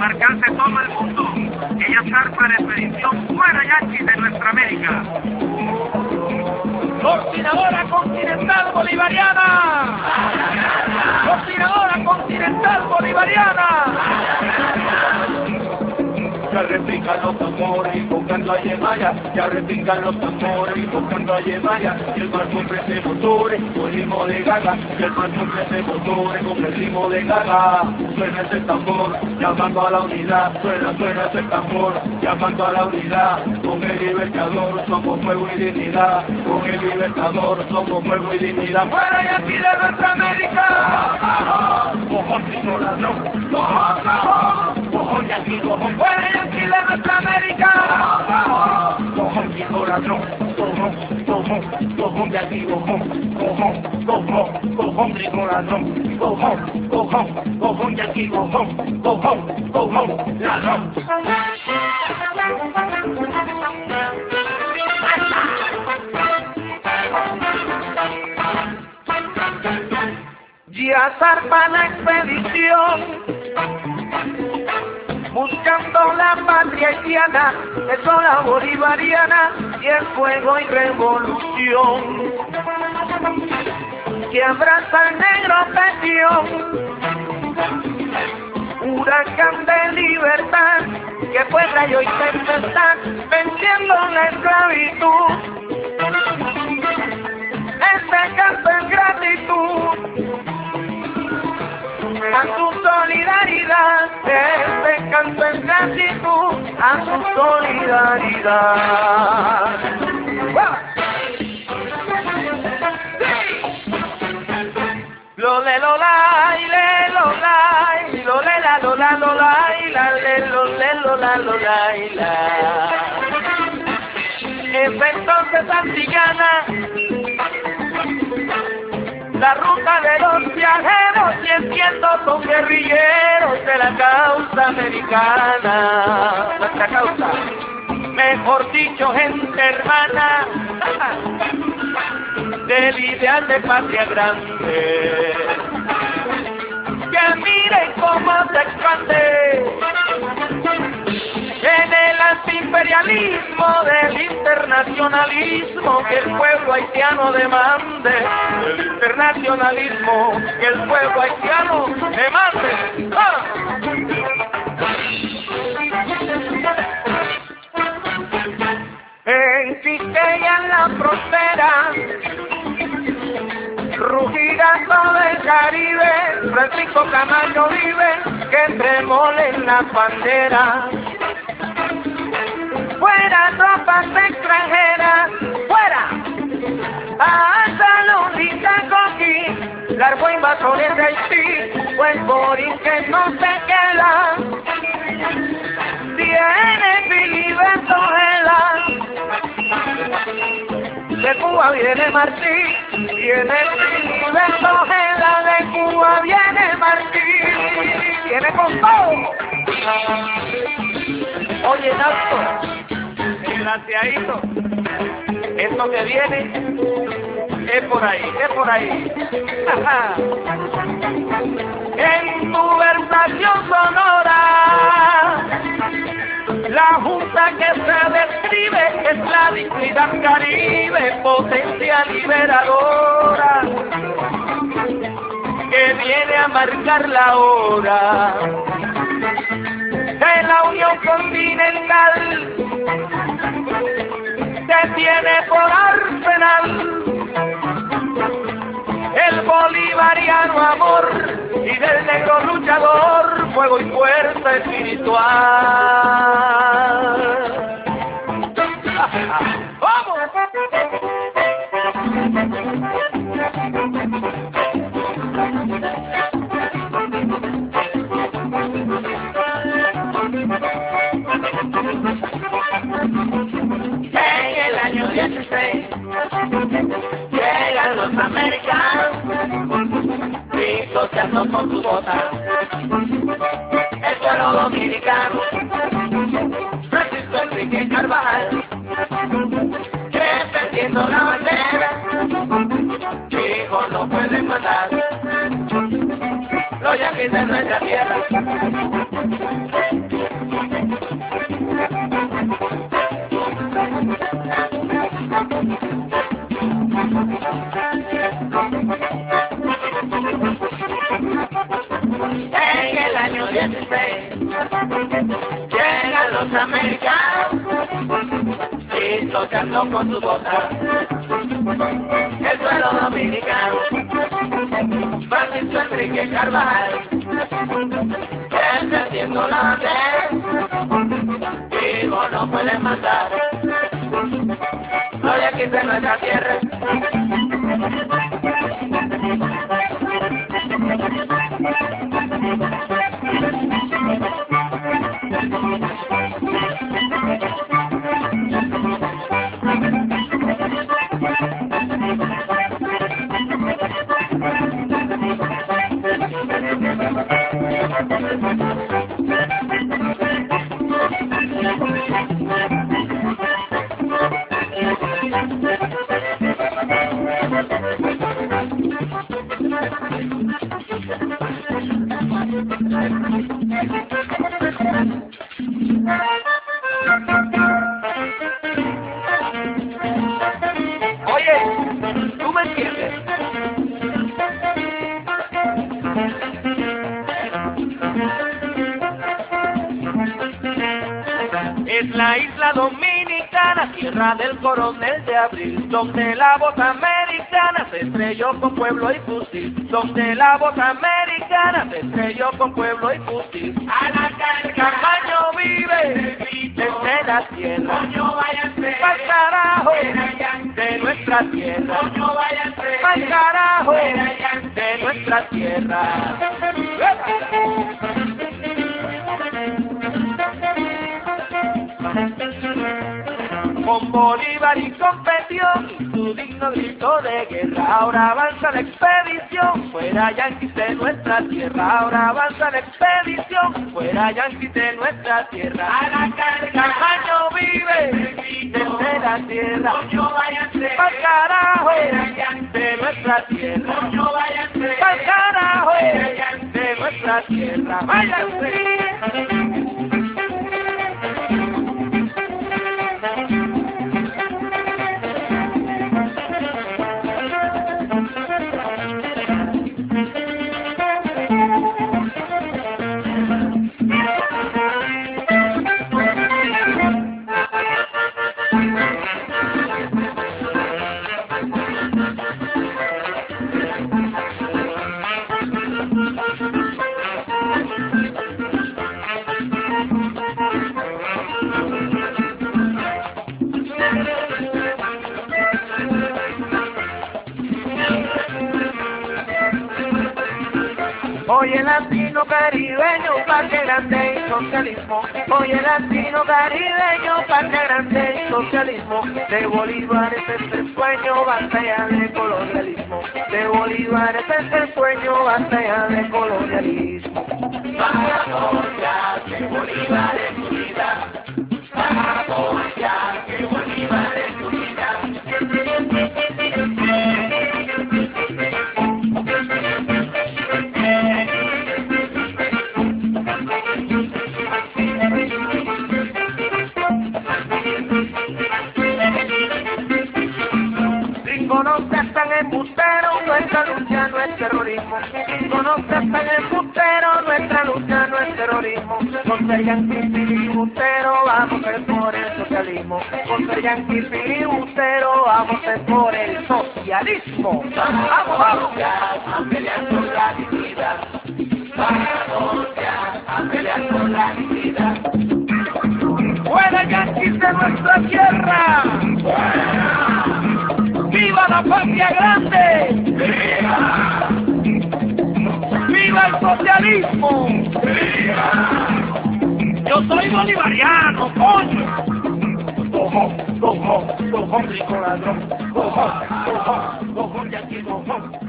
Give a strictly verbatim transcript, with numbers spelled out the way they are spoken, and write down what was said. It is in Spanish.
marcarse todo el mundo. Ella zarpa la expedición fuera Yanqui de nuestra América. Coordinadora Continental Bolivariana. Coordinadora Continental Bolivariana. Ya repican los tambores buscando a Yemaya, ya repican los tambores buscando a Yemaya, y el marco prende motores con ritmo de gaga, y el marco prende motores con el ritmo de gaga. Suena ese tambor, llamando a la unidad, suena, suena ese tambor, llamando a la unidad. Con el libertador somos fuego y dignidad, con el libertador somos fuego y dignidad. ¡Fuera y aquí de nuestra América! ¡Cojón, no ladrón! ¡Cojón, cojón y aquí cojón! ¡Fuera y aquí de nuestra América! Cojón, viejo ladrón, cojón, cojón, cojón de aquí, cojón, cojón, cojón, cojón, viejo ladrón, cojón, cojón, cojón de aquí, cojón, cojón, cojón, ladrón. Ya zarpa la expedición, buscando la patria haitiana, es la bolivariana y el fuego y revolución que abraza el negro peción, huracán de libertad que fue rayo y tempestad venciendo la esclavitud. Este canto es gratitud a su solidaridad, este canto es gratitud a su solidaridad. Lo le lo la y le lo la y lo le la lo la lo la y la le lo le lo la lo la y la. Es entonces antillana la ruta de los viajeros y entiendo son guerrilleros de la causa americana, nuestra causa, mejor dicho gente hermana, del ideal de patria grande, que miren cómo se expande en el antiimperialismo del internacionalismo que el pueblo haitiano demande, el internacionalismo que el pueblo haitiano demande. ¡Ah! En Quisqueya, en la frontera, rugirá todo el Caribe, Francisco Camacho vive, que tremolen las banderas. Fuera tropas extranjeras, fuera, hasta los Coquí, largo invasores de Haití, pues Boris que no se queda, tiene Filiberto Gela, de Cuba viene Martí, viene Filiberto Gela, de Cuba viene Martí, viene con todo. Oye, Nato, el anteadito, esto que viene es por ahí, es por ahí. En tu versación sonora, la junta que se describe es la dignidad caribe, potencia liberadora, que viene a marcar la hora de la unión continental, que tiene por arsenal el bolivariano amor y del negro luchador fuego y fuerza espiritual. ¡Vamos! En el año dieciséis llegan los americanos, pisoteando con su bota el pueblo dominicano. Francisco Enrique Carvajal, defendiendo la bandera, dijo no pueden matar los yanquis de nuestra tierra. americanos, y tocando con su bota, el suelo dominicano, Francisco Enrique Carvajal, encendiendo la bandera, digo no pueden matar, gloria aquí en nuestra tierra. Oye, ¿tú me entiendes? Es la isla dominicana, tierra del coronel de abril, donde la voz americana se estrelló con pueblo y fusil, donde la voz americana se estrelló con pueblo y fusil. El Camaño vive desde la tierra, pa'l carajo de nuestra tierra, pa'l carajo de nuestra tierra. Con Bolívar y con Petión y su digno grito de guerra, ahora avanza la expedición, fuera yanquis de nuestra tierra, ahora avanza la expedición, fuera yanquis de nuestra tierra. Camaño vive desde la tierra, pa'l carajo de nuestra tierra, pa'l carajo de nuestra tierra. ¡Váyanse! Oye latino caribeño, pa' que grande el socialismo. Oye latino caribeño, pa' que grande el socialismo. De Bolívar es este el sueño, basta ya de colonialismo. De Bolívar es este el sueño, basta ya de colonialismo. Vamos ya, que Bolívar es tu vida. Vamos ya, que Bolívar es tu vida. No seas tan embustero, nuestra lucha no es terrorismo. No seas tan embustero, nuestra lucha no es terrorismo. Con ser yanqui filibustero, vamos a ir por el socialismo. Con ser yanqui filibustero, vamos a ir por el socialismo. Vamos, vamos ya a pelear por la dignidad. Vamos ya a pelear por la dignidad. ¡Fuera yanquis de nuestra tierra! ¡Fuera! ¡Viva la patria grande! ¡Viva! ¡Viva el socialismo! ¡Viva! Yo soy bolivariano, coño. Cojón, cojón, cojón, rico ladrón. Cojón, cojón, cojón, yanqui, cojón.